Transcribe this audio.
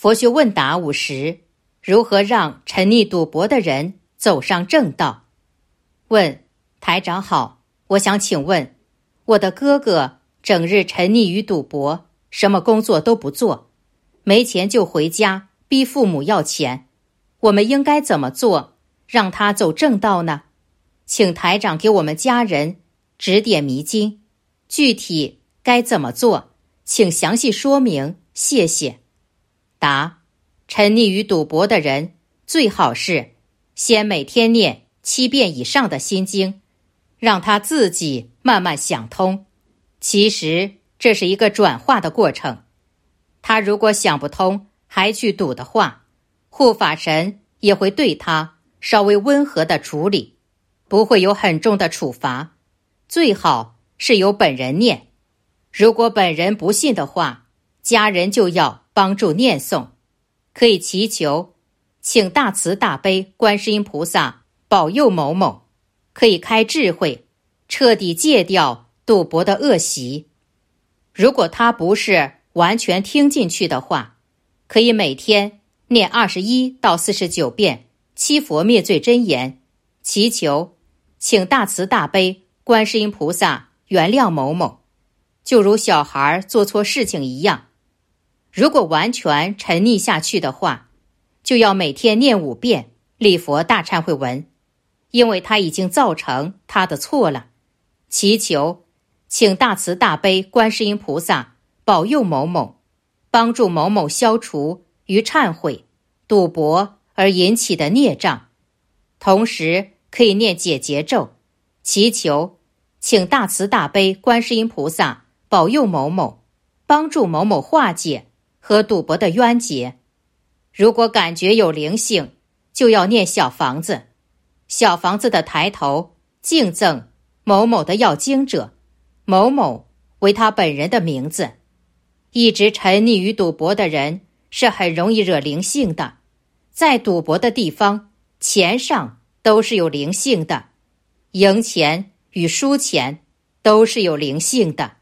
佛学问答50：如何让沉溺赌博的人走上正道？问：台长好，我想请问，我的哥哥整日沉溺于赌博，什么工作都不做，没钱就回家逼父母要钱，我们应该怎么做，让他走正道呢？请台长给我们家人指点迷津，具体该怎么做，请详细说明，谢谢。答：沉溺于赌博的人，最好是先每天念7遍以上的心经，让他自己慢慢想通。其实这是一个转化的过程。他如果想不通还去赌的话，护法神也会对他稍微温和的处理，不会有很重的处罚。最好是由本人念，如果本人不信的话，家人就要帮助念诵，可以祈求请大慈大悲观世音菩萨保佑某某，可以开智慧，彻底戒掉赌博的恶习。如果他不是完全听进去的话，可以每天念21到49遍七佛灭罪真言，祈求请大慈大悲观世音菩萨原谅某某，就如小孩做错事情一样。如果完全沉溺下去的话，就要每天念5遍礼佛大忏悔文，因为他已经造成他的错了。祈求请大慈大悲观世音菩萨保佑某某，帮助某某消除于忏悔赌博而引起的孽障。同时可以念解结咒，祈求请大慈大悲观世音菩萨保佑某某，帮助某某化解和赌博的冤结。如果感觉有灵性，就要念小房子，小房子的抬头敬赠某某的要经者，某某为他本人的名字。一直沉溺于赌博的人是很容易惹灵性的，在赌博的地方，钱上都是有灵性的，赢钱与输钱都是有灵性的。